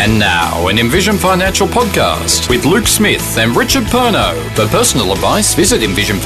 And now, an Envision Financial podcast with Luke Smith and Richard Perno. For personal advice, visit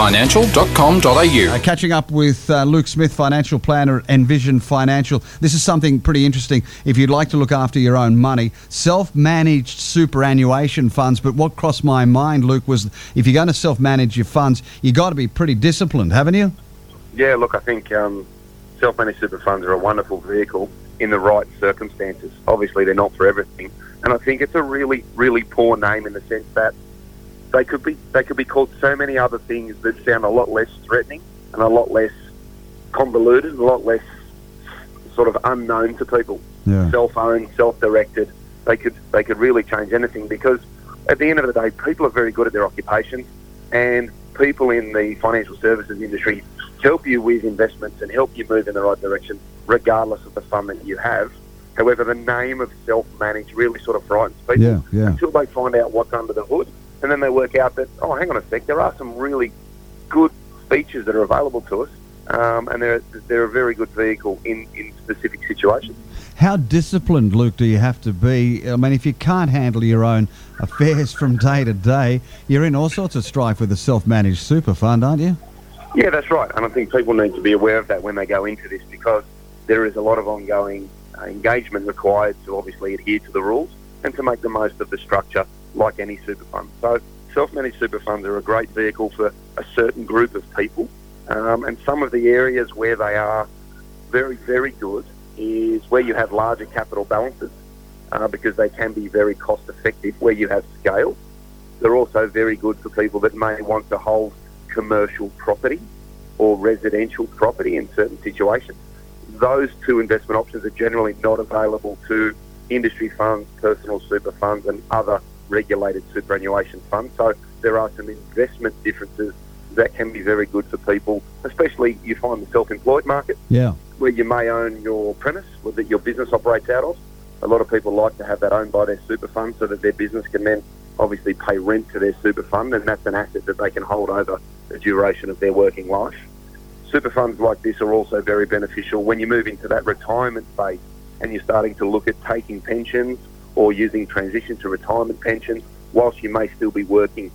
envisionfinancial.com.au. Catching up with Luke Smith, financial planner at Envision Financial. This is something pretty interesting if you'd like to look after your own money. Self-managed superannuation funds. But what crossed my mind, Luke, was if you're going to self-manage your funds, you got to be pretty disciplined, haven't you? Yeah, look, I think self-managed super funds are a wonderful vehicle in the right circumstances. Obviously, they're not for everything, and I think it's a really, really poor name in the sense that they could be called so many other things that sound a lot less threatening and a lot less convoluted, and a lot less sort of unknown to people. Yeah. Self-owned, self-directed. They could really change anything, because at the end of the day, people are very good at their occupations, and people in the financial services industry help you with investments and help you move in the right direction, regardless of the fund that you have. However, the name of self-managed really sort of frightens people until they find out what's under the hood, and then they work out that, oh, hang on a sec, there are some really good features that are available to us, and they're a very good vehicle in specific situations. How disciplined, Luke, do you have to be? I mean, if you can't handle your own affairs from day to day, you're in all sorts of strife with a self-managed super fund, aren't you? Yeah, that's right. And I think people need to be aware of that when they go into this, because there is a lot of ongoing engagement required to obviously adhere to the rules and to make the most of the structure like any super fund. So self-managed super funds are a great vehicle for a certain group of people. And some of the areas where they are very, very good is where you have larger capital balances, because they can be very cost effective where you have scale. They're also very good for people that may want to hold commercial property or residential property in certain situations. Those two investment options are generally not available to industry funds, personal super funds, and other regulated superannuation funds. So there are some investment differences that can be very good for people, especially you find the self-employed market, where you may own your premise or that your business operates out of. A lot of people like to have that owned by their super fund so that their business can then obviously pay rent to their super fund, and that's an asset that they can hold over the duration of their working life. Super funds like this are also very beneficial when you move into that retirement phase and you're starting to look at taking pensions or using transition to retirement pensions whilst you may still be working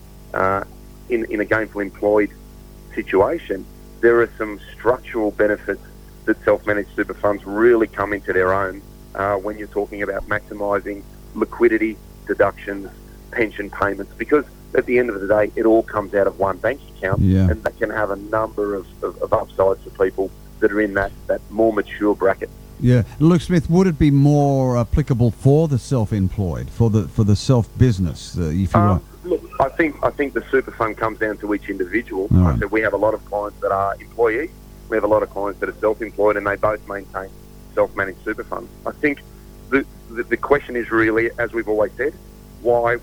in a gainful employed situation. There are some structural benefits that self-managed super funds really come into their own when you're talking about maximising liquidity, deductions, pension payments, because at the end of the day, it all comes out of one bank account, and that can have a number of upsides for people that are in that more mature bracket. Yeah, Luke Smith, would it be more applicable for the self-employed, for the self-business, if you want? Look, I think the super fund comes down to each individual. Right. So we have a lot of clients that are employees, we have a lot of clients that are self-employed, and they both maintain self-managed super funds. I think the question is really, as we've always said, why?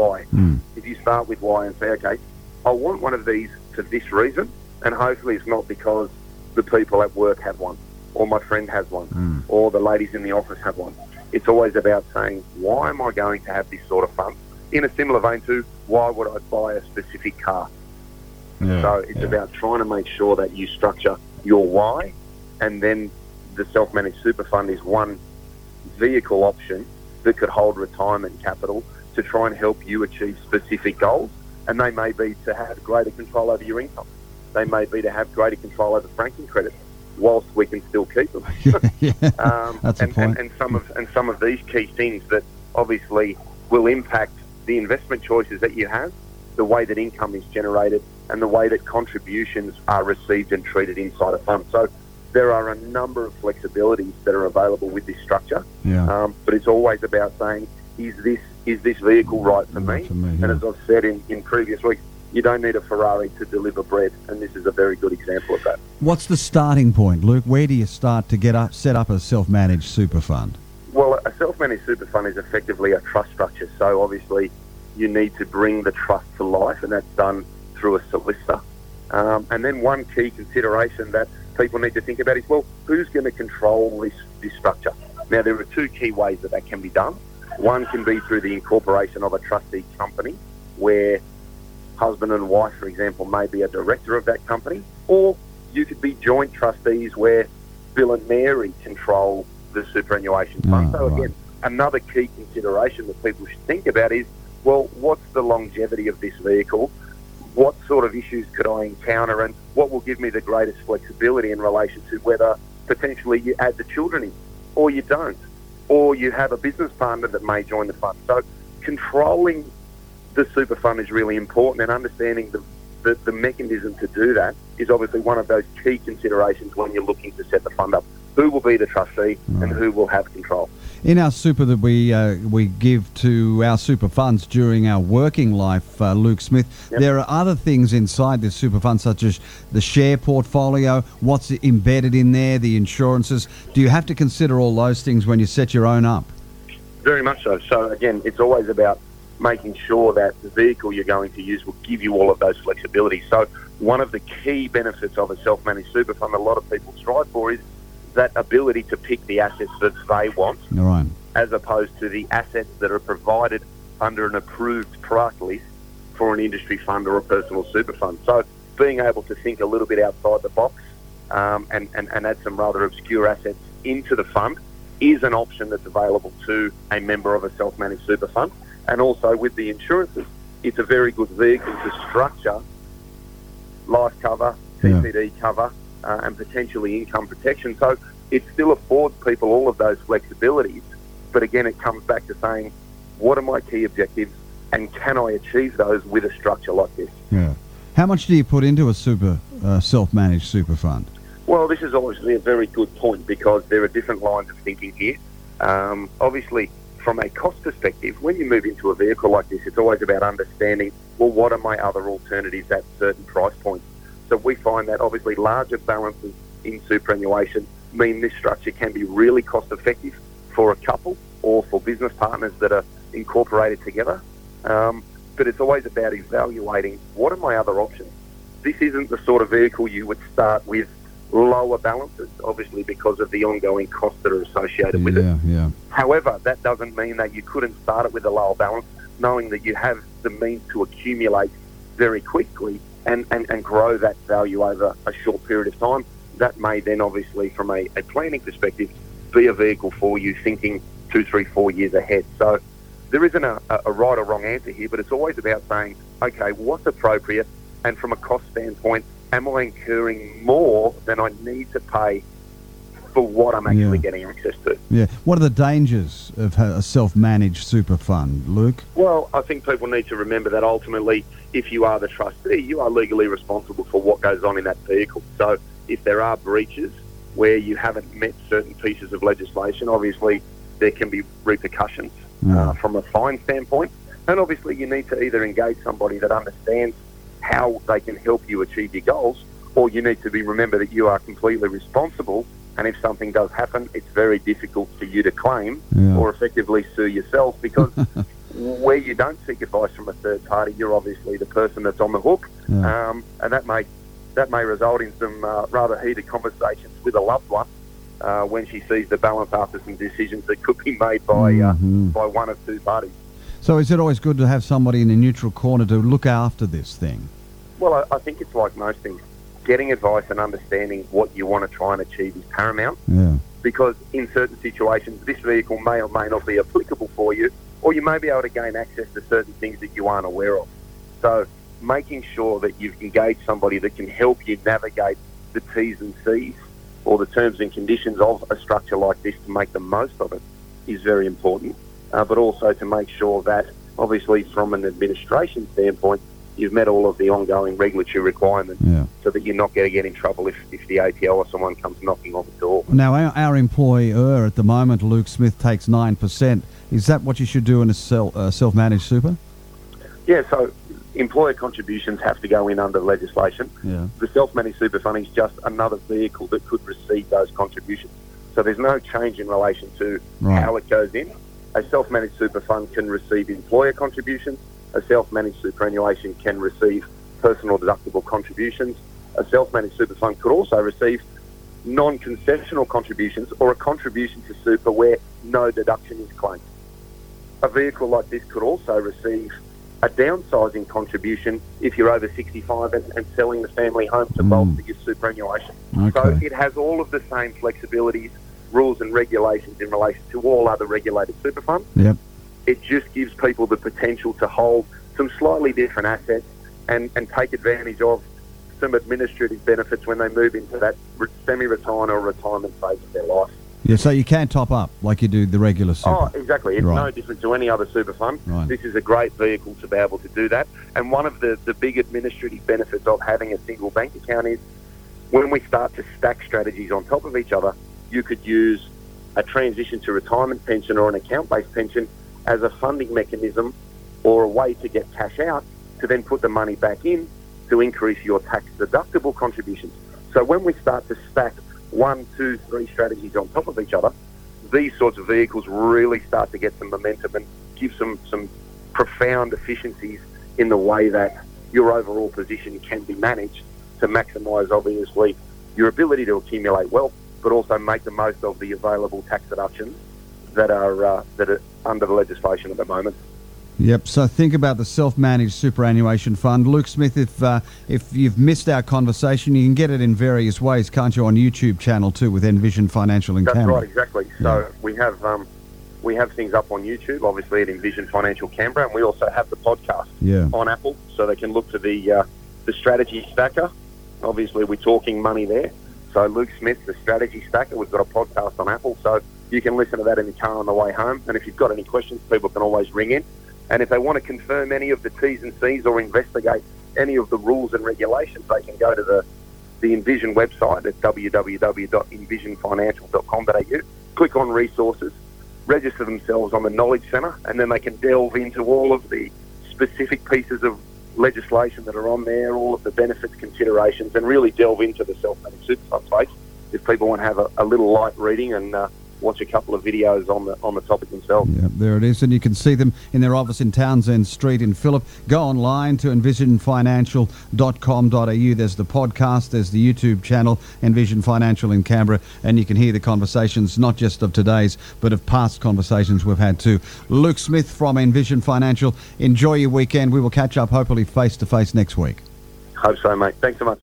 If you start with why and say, okay, I want one of these for this reason, and hopefully it's not because the people at work have one, or my friend has one, or the ladies in the office have one. It's always about saying, why am I going to have this sort of fund? In a similar vein to, why would I buy a specific car? So it's about trying to make sure that you structure your why, and then the self-managed super fund is one vehicle option that could hold retirement capital to try and help you achieve specific goals. And they may be to have greater control over your income. They may be to have greater control over franking credits, whilst we can still keep them. That's a point. And some of these key things that obviously will impact the investment choices that you have, the way that income is generated, and the way that contributions are received and treated inside a fund. So there are a number of flexibilities that are available with this structure. But it's always about saying, is this vehicle right for me? And as I've said in previous weeks, you don't need a Ferrari to deliver bread, and this is a very good example of that. What's the starting point, Luke? Where do you start to set up a self-managed super fund? Well, a self-managed super fund is effectively a trust structure. So obviously you need to bring the trust to life, and that's done through a solicitor. And then one key consideration that people need to think about is, well, who's going to control this structure? Now, there are two key ways that can be done. One can be through the incorporation of a trustee company, where husband and wife, for example, may be a director of that company, or you could be joint trustees where Bill and Mary control the superannuation fund. So again, another key consideration that people should think about is, well, what's the longevity of this vehicle? What sort of issues could I encounter, and what will give me the greatest flexibility in relation to whether potentially you add the children in or you don't, or you have a business partner that may join the fund. So controlling the super fund is really important, and understanding the mechanism to do that is obviously one of those key considerations when you're looking to set the fund up. Who will be the trustee and who will have control? In our super that we give to our super funds during our working life, Luke Smith, there are other things inside this super fund, such as the share portfolio, what's embedded in there, the insurances. Do you have to consider all those things when you set your own up? Very much so. So again, it's always about making sure that the vehicle you're going to use will give you all of those flexibilities. So one of the key benefits of a self-managed super fund a lot of people strive for is that ability to pick the assets that they want, right, as opposed to the assets that are provided under an approved product list for an industry fund or a personal super fund. So being able to think a little bit outside the box and add some rather obscure assets into the fund is an option that's available to a member of a self-managed super fund. And also with the insurances, it's a very good vehicle to structure life cover, CPD cover, and potentially income protection. So it still affords people all of those flexibilities. But again, it comes back to saying, what are my key objectives, and can I achieve those with a structure like this? Yeah. How much do you put into a self-managed super fund? Well, this is obviously a very good point, because there are different lines of thinking here. Obviously, from a cost perspective, when you move into a vehicle like this, it's always about understanding, well, what are my other alternatives at certain price points? So we find that obviously larger balances in superannuation mean this structure can be really cost effective for a couple or for business partners that are incorporated together. But it's always about evaluating, what are my other options? This isn't the sort of vehicle you would start with lower balances, obviously because of the ongoing costs that are associated with it. Yeah. However, that doesn't mean that you couldn't start it with a lower balance, knowing that you have the means to accumulate very quickly and grow that value over a short period of time. That may then obviously, from a planning perspective, be a vehicle for you thinking 2, 3, 4 years ahead. So there isn't a right or wrong answer here, but it's always about saying, okay, what's appropriate, and from a cost standpoint, am I incurring more than I need to pay for what I'm actually getting access to? Yeah. What are the dangers of a self-managed super fund, Luke? Well, I think people need to remember that ultimately, if you are the trustee, you are legally responsible for what goes on in that vehicle. So if there are breaches where you haven't met certain pieces of legislation, obviously there can be repercussions from a fine standpoint. And obviously you need to either engage somebody that understands how they can help you achieve your goals, or you need to remember that you are completely responsible, and if something does happen, it's very difficult for you to claim or effectively sue yourself, because where you don't seek advice from a third party, you're obviously the person that's on the hook, and that may result in some rather heated conversations with a loved one when she sees the balance after some decisions that could be made by one of two parties. So is it always good to have somebody in a neutral corner to look after this thing? Well, I think it's like most things. Getting advice and understanding what you want to try and achieve is paramount. Yeah. Because in certain situations, this vehicle may or may not be applicable for you, or you may be able to gain access to certain things that you aren't aware of. So making sure that you've engaged somebody that can help you navigate the T's and C's, or the terms and conditions of a structure like this, to make the most of it, is very important. But also to make sure that, obviously, from an administration standpoint, you've met all of the ongoing regulatory requirements, so that you're not going to get in trouble if the ATO or someone comes knocking on the door. Now, our employer at the moment, Luke Smith, takes 9%. Is that what you should do in a self-managed super? Yeah, so employer contributions have to go in under legislation. Yeah. The self-managed super fund is just another vehicle that could receive those contributions. So there's no change in relation to how it goes in. A self-managed super fund can receive employer contributions. A self-managed superannuation can receive personal deductible contributions. A self-managed super fund could also receive non-concessional contributions, or a contribution to super where no deduction is claimed. A vehicle like this could also receive a downsizing contribution if you're over 65 and selling the family home to bolster your superannuation. Okay. So it has all of the same flexibilities rules and regulations in relation to all other regulated super funds. Yep. It just gives people the potential to hold some slightly different assets and take advantage of some administrative benefits when they move into that semi-retirement or retirement phase of their life. Yeah, so you can top up like you do the regular super. Oh, exactly. It's Right. no different to any other super fund. Right. This is a great vehicle to be able to do that. And one of the big administrative benefits of having a single bank account is when we start to stack strategies on top of each other, you could use a transition to retirement pension or an account-based pension as a funding mechanism or a way to get cash out to then put the money back in to increase your tax-deductible contributions. So when we start to stack 1, 2, 3 strategies on top of each other, these sorts of vehicles really start to get some momentum and give some profound efficiencies in the way that your overall position can be managed to maximise, obviously, your ability to accumulate wealth, but also make the most of the available tax deductions that are under the legislation at the moment. Yep, so think about the self-managed superannuation fund. Luke Smith, if you've missed our conversation, you can get it in various ways, can't you, on YouTube channel too with Envision Financial in That's Canberra? right, exactly. So we have things up on YouTube, obviously at Envision Financial Canberra, and we also have the podcast on Apple, so they can look to the Strategy Stacker. Obviously, we're talking money there. So Luke Smith, the Strategy Stacker, we've got a podcast on Apple, so you can listen to that in the car on the way home. And if you've got any questions, people can always ring in. And if they want to confirm any of the T's and C's or investigate any of the rules and regulations, they can go to the Envision website at www.envisionfinancial.com.au, click on resources, register themselves on the Knowledge Centre, and then they can delve into all of the specific pieces of legislation that are on there, all of the benefits considerations, and really delve into the self-managed super fund space if people want to have a little light reading and watch a couple of videos on the topic themselves. Yeah, there it is, and you can see them in their office in Townsend Street in Phillip. Go online to envisionfinancial.com.au. There's the podcast, there's the YouTube channel, Envision Financial in Canberra, and you can hear the conversations, not just of today's, but of past conversations we've had too. Luke Smith from Envision Financial, enjoy your weekend. We will catch up hopefully face-to-face next week. Hope so, mate. Thanks so much.